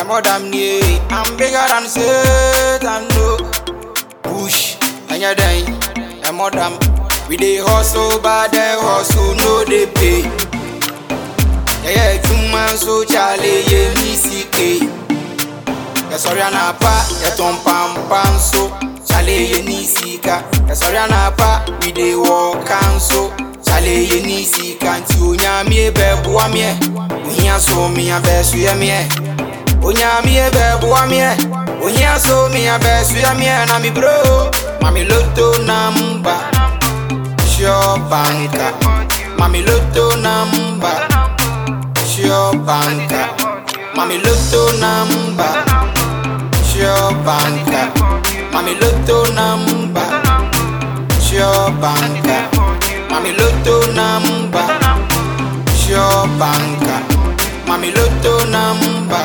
more damn near. I'm bigger than Satan, no. Push, and you're dying. I'm more damn. We dey hustle, but they hustle, no they pay. Yeah, 2 months so Charlie, yeah, me CK. Yeah, sorry, anapa, yeah, tom pam pam so Charlie, yeah, ni sika. Yeah, sorry, anapa, we dey walk so Charlie, yeah, ni sika. Anti onya mi bebu wa mi. Onya so mi a besu ya mi. Onya mi bebu wa mi. Onya so mi a besu ya mi. Na mi bro, mami loto number. Sure banker, mami loto number. Sure banker, mami loto number. Sure banker, mami loto number. Sure banker, mami loto number. Sure banker, mami loto number.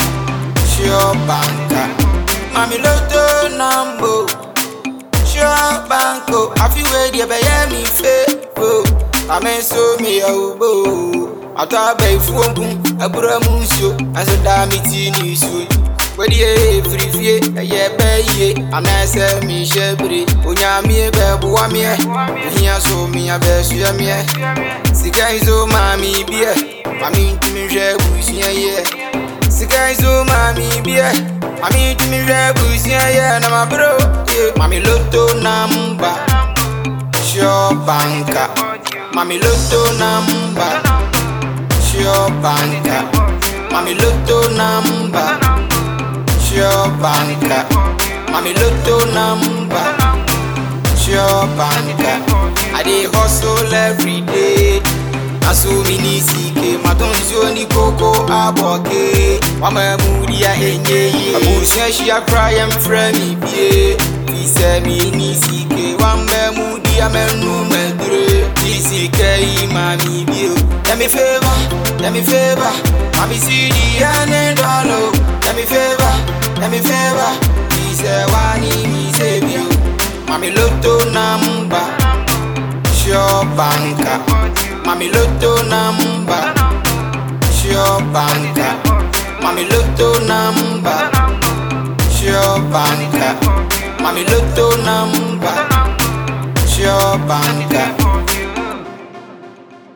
Sure banker, mami loto number. Sure banko, I feel where they buy me faithful. I mean so me obo. I thought by phone, I put a musio, as a damn it in you. Where the free, yeah, bay, and I say me shebri. Unya me a babu, here so me a best, you me. Sigaizo, mammy, beer. I mean to me, yeah. Sigaizo, mammy, beer. I mean to me, yeah, and I'm a bro. Mami loto number. Sure banker. Mami loto number. Sure banker, mami loto number. Sure banker, mami loto number. Sure banker, I dey hustle every day. Asu mini CK, matonzo ni koko aboke. Mama mudia enye, abusia shi akra yem frɛ me bie. Fi sɛ mini CK, wamba mudia menu medre. CK mami bio, let me favor, mami see the ane dolo. Let me favor, he say wani mi say bio. Mami loto number, sure banker. Mami loto number, sure banker. Mami loto number, sure banker. Mami loto number, sure banker.